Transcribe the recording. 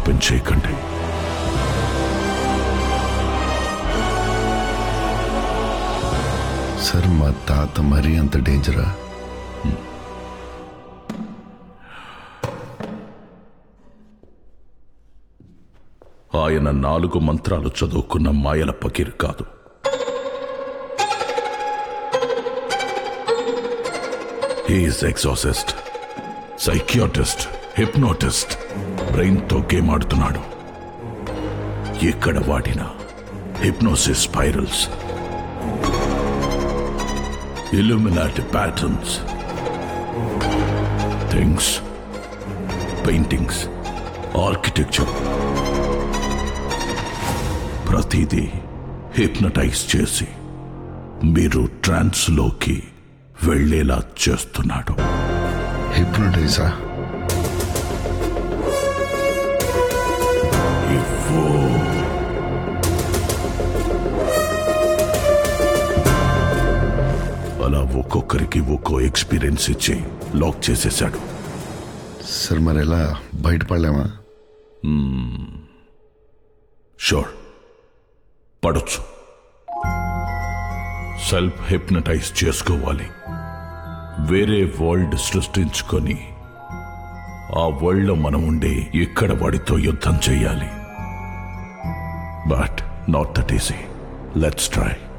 Open చేయకండి. Sir మా తాత మరీ అంత డేంజరా? ఆయన 4 మంత్రాలు చదువుకున్న మాయల పకీర్ కాదు. He is exorcist, psychiatrist, hypnotist. బ్రెయిన్తో గేమ్ ఆడుతున్నాడు. ఎక్కడ వాడిన hypnosis spirals, Illuminati patterns, things, paintings, architecture, ప్రతిదీ హిప్నటైజ్ చేసి మీరు ట్రాన్స్లోకి వెళ్ళేలా చేస్తున్నాడు. హిప్నటైజా? అలా ఒక్కొక్కరికి ఒక్కో ఎక్స్పీరియన్స్ ఇచ్చి లాక్ చేసేశాడు. సార్ మరి ఎలా బయటపడలేమా? షూర్, పడొచ్చు. సెల్ఫ్ హిప్నటైజ్ చేసుకోవాలి. వేరే వరల్డ్ సృష్టించుకొని ఆ వరల్డ్లో మనం ఉండి ఇక్కడ వాడితో యుద్ధం చేయాలి. But not that easy. Let's try.